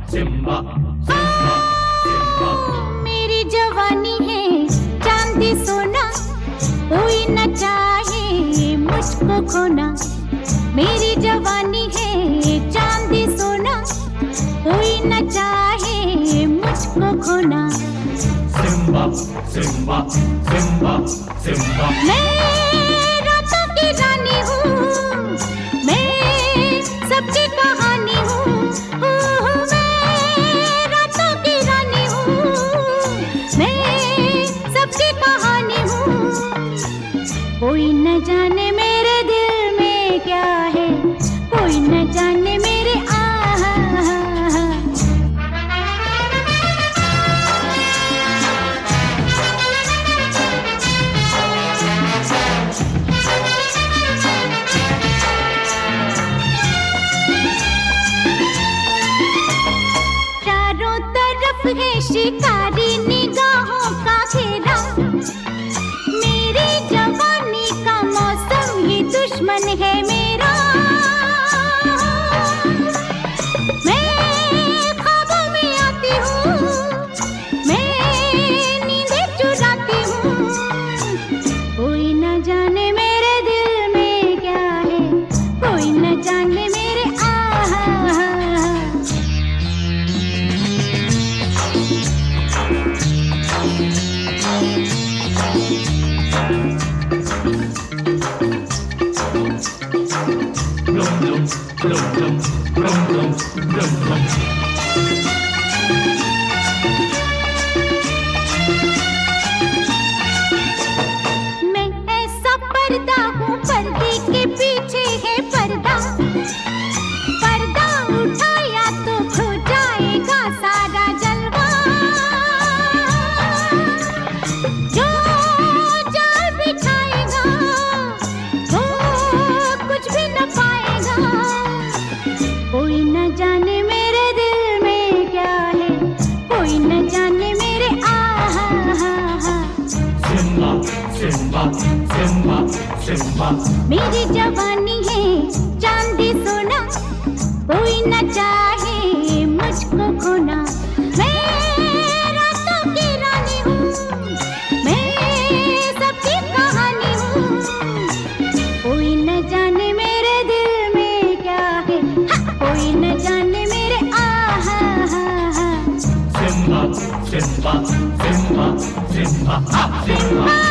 Simba Simba Simba. मेरी जवानी है चांदी सोना, कोई न चाहे मुझको खोना। मेरी जवानी है चांदी सोना, कोई न चाहे मुझको खोना। Simba Simba Simba Simba. मैं रातों की रानी हूँ, मैं सबकी कहानी हूँ। मैं रातों की रानी हूँ, मैं सबकी कहानी हूँ। कोई न जाने मेरे दिल में क्या है, कोई न जाने मेरे है शिकारी निगाहों का घेरा। मेरी जवानी का मौसम ये दुश्मन है मेरा। मैं ख्वाबों में आती हूँ, मैं नींदें चुराती हूँ। कोई न जाने मेरे दिल में क्या है, कोई न जाने मेरे मैं ऐसा पर्दा हूँ, पर्दे के पीछे है पर्दा। पर्दा उठाया तो खो जाएगा सारा जलवा। जो जाल बिछाएगा वो कुछ भी न पाएगा। कोई न जाने मेरे दिल में क्या है, कोई न जाने मेरे सिम्बा सिम्बा सिम्बा सिम्बा। मेरी जवानी है चांदी सोना, कोई न चाहे मुझको खोना। मैं रातों की रानी हूँ, मैं सबकी कहानी हूँ। कोई न जाने मेरे दिल में क्या है, कोई न जाने मेरे Simba Simba Simba Simba Simba.